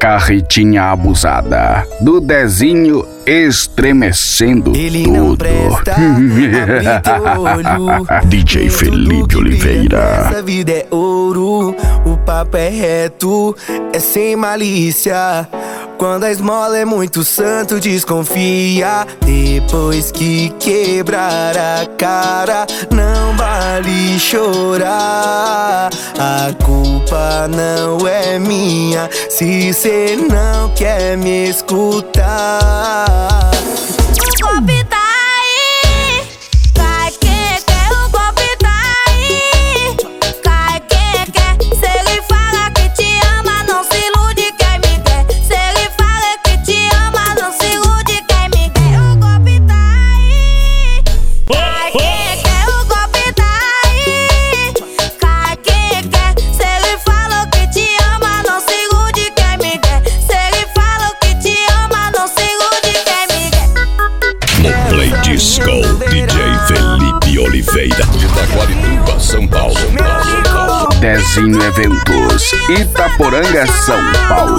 carretinha abusada do Dezinho estremecendo Ele tudo. não presta, abre teu olho. DJ Felipe Oliveira. Essa vida é ouro, o papo é reto, é sem malícia. Quando a esmola é muito santo, desconfia. Depois que quebrar a cara, não vale chorar. A culpa não é minha se cê não quer me escutar. O golpe tá aí, cai quem quer, o golpe tá aí, cai quem quer. Se ele fala que te ama, não se ilude quem me quer. Se ele fala que te ama, não se ilude quem me quer. O golpe tá aí, cai quem quer, o golpe tá aí, cai quem quer. Se ele fala que te ama, não se ilude quem me quer. Se ele fala que te ama, não se ilude quem me quer. No Play Disco, DJ Felipe Oliveira, de Itaquarituba, São Paulo. Dezinho Eventos, Itaporanga, São Paulo.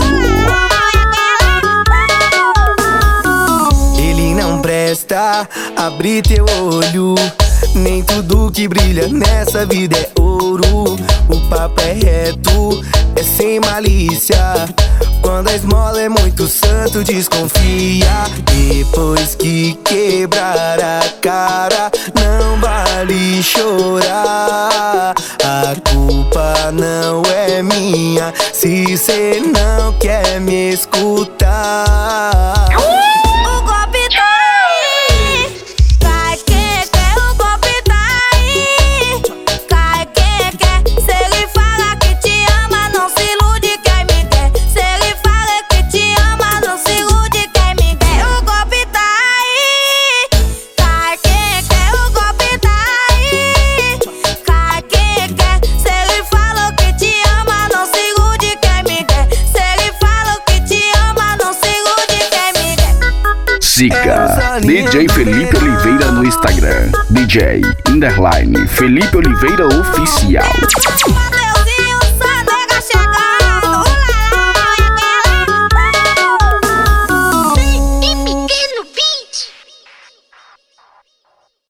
Ele não presta, abre teu olho. Nem tudo que brilha nessa vida é ouro. O papo é reto, é sem malícia. Quando a esmola é muito santo, desconfia. Depois que quebrar a cara, não vale chorar. A culpa não é minha se cê não quer me escutar. O golpe tá aí, cai quem quer, o golpe tá aí, cai quem quer. Se ele fala que te ama, não se ilude quem me quer. Se ele fala que te ama, não se ilude quem me quer. O golpe tá aí, cai quem quer, o golpe tá aí, cai quem quer. Se ele fala que te ama, não se ilude quem me quer. Se ele fala que te ama, não se ilude quem me quer. Siga DJ Felipe Oliveira no Instagram. DJ _ Felipe Oliveira Oficial.